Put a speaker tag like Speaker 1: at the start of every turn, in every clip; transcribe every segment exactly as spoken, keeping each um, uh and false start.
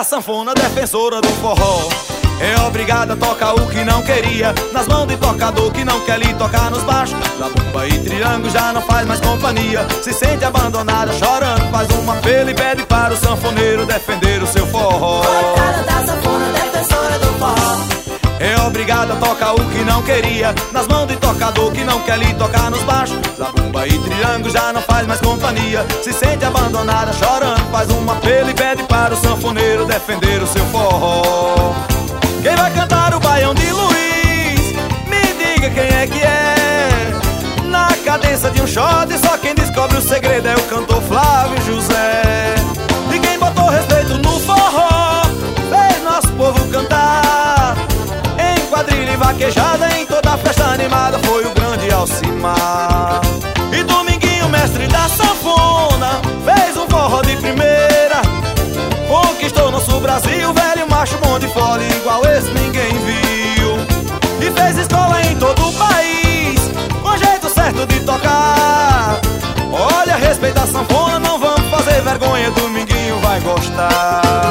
Speaker 1: sanfona, defensora do forró. É obrigada a tocar o que não queria, nas mãos de tocador que não quer lhe tocar nos baixos. Zabumba e triângulo já não faz mais companhia, se sente abandonada, chorando, faz um apelo e pede para o sanfoneiro defender o seu forró.
Speaker 2: Coitada da sanfona, defensora do forró.
Speaker 1: É obrigada a tocar o que não queria, nas mãos de tocador que não quer lhe tocar nos baixos. Zabumba e triângulo já não faz mais companhia, se sente abandonada, chorando, faz um apelo e pede para o sanfoneiro defender o seu forró. Quem vai cantar o Baião de Luiz? Me diga quem é que é. Na cadência de um shot, só quem descobre o segredo é o cantor Flávio José. E quem botou respeito no forró fez nosso povo cantar. Em quadrilha e vaquejada, em toda a festa animada, foi o grande Alcimar. E Dominguinho, mestre da sanfona, fez um forró de primeira. Conquistou nosso Brasil, velho macho bom de fole, igual esse ninguém viu. E fez escola em todo o país, com jeito certo de tocar. Olha, respeita a sanfona, não vamos fazer vergonha, Dominguinho vai gostar.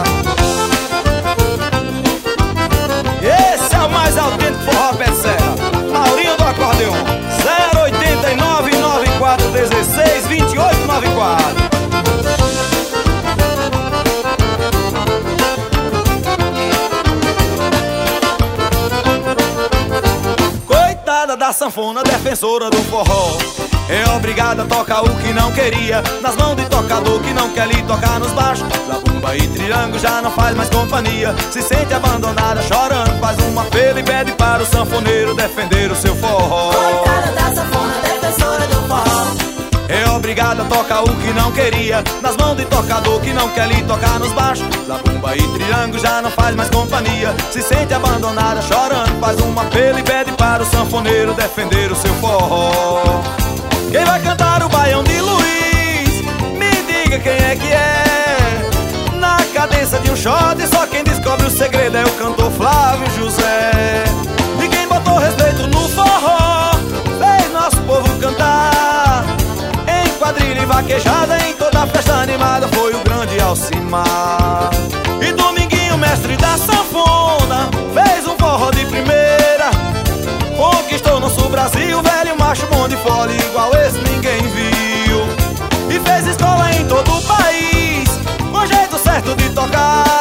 Speaker 1: Esse é o mais autêntico forró pé de serra, Maurinho do acordeon. Zero oitenta e nove, nove quatro dezesseis, vinte e oito, noventa e quatro. Da sanfona, defensora do forró. É obrigada a tocar o que não queria, nas mãos de tocador que não quer lhe tocar nos baixos. Zabumba e triângulo já não faz mais companhia, se sente abandonada, chorando, faz um apelo e pede para o sanfoneiro defender o seu forró.
Speaker 2: Coitada da sanfona, defensora do forró.
Speaker 1: É obrigada a tocar o que não queria, nas mãos de tocador que não quer lhe tocar nos baixos. Zabumba e triângulo já não faz mais companhia, se sente abandonada, chorando, faz um apelo e pede para o sanfoneiro defender o seu forró. Quem vai cantar o Baião de Luiz? Me diga quem é que é. Na cadência de um shot, só quem descobre o segredo é o cantor Flávio José. E quem botou respeito no forró fez nosso povo cantar. Quadrilha e vaquejada, em toda a festa animada, foi o grande Alcimar. E Dominguinho, mestre da sanfona, fez um forró de primeira. Conquistou nosso Brasil, velho macho bom de fole, igual esse ninguém viu. E fez escola em todo o país, com jeito certo de tocar.